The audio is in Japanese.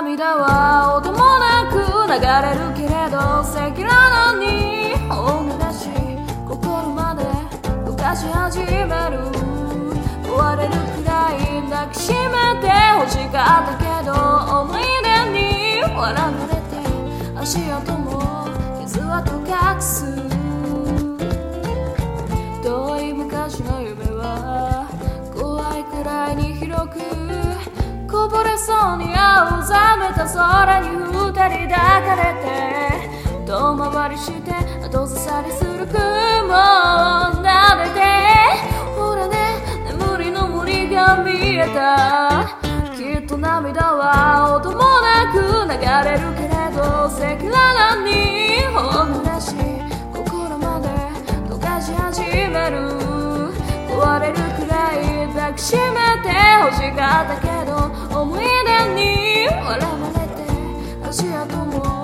涙は音もなく流れるけれど赤裸々に本音だし心まで動かし始める壊れるくらい抱きしめて欲しかったけど思い出に笑われて足跡も傷跡隠す遠い昔の夢は怖いくらいに広くこぼれそうに青ざめた空に二人抱かれて遠回りして後ずさりする雲を撫でてほらね眠りの森が見えたきっと涙は音もなく流れるけれど赤裸々に本音だし心まで溶かし始める壊れるくらい抱きしめて欲しかったけど思い出に笑われて足跡も